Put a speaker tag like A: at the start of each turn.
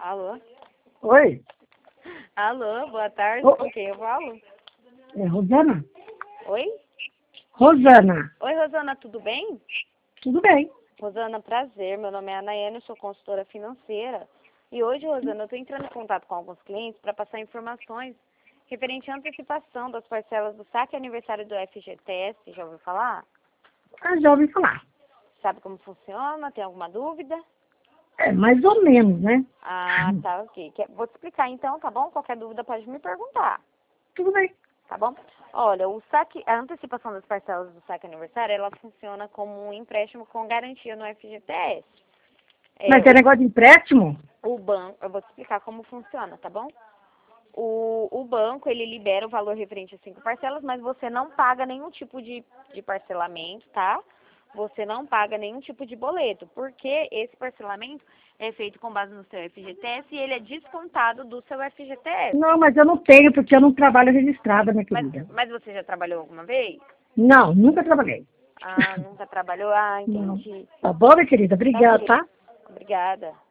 A: Alô?
B: Oi,
A: Alô, boa tarde,
B: Ô-
A: com quem eu falo?
B: é Rosana?
A: Oi?
B: Rosana,
A: Oi, Rosana, tudo bem?
B: tudo bem?
A: Rosana, prazer, meu nome é Anaiane, eu sou consultora financeira. E hoje, Rosana, eu estou entrando em contato com alguns clientes para passar informações referente à antecipação das parcelas do saque aniversário do FGTS, já ouviu falar?
B: Ah, já ouvi falar.
A: Sabe como funciona? Tem alguma dúvida?
B: É, mais ou menos, né?
A: Ah, tá, ok. Vou te explicar então, tá bom? Qualquer dúvida pode me perguntar.
B: Tudo bem.
A: Tá bom? Olha, a antecipação das parcelas do saque aniversário, ela funciona como um empréstimo com garantia no FGTS.
B: Mas é negócio de empréstimo?
A: O banco, eu vou te explicar como funciona, tá bom? O banco, ele libera o valor referente a 5 parcelas, mas você não paga nenhum tipo de parcelamento, tá? Você não paga nenhum tipo de boleto, porque esse parcelamento é feito com base no seu FGTS e ele é descontado do seu FGTS.
B: Não, mas eu não tenho, porque eu não trabalho registrada, minha
A: Mas,
B: querida.
A: mas você já trabalhou alguma vez?
B: Não, nunca trabalhei.
A: Ah, nunca trabalhou? Ah,
B: Não.
A: entendi.
B: Tá bom, minha querida?
A: Tá
B: Obrigada,
A: ok.
B: tá?
A: Obrigada.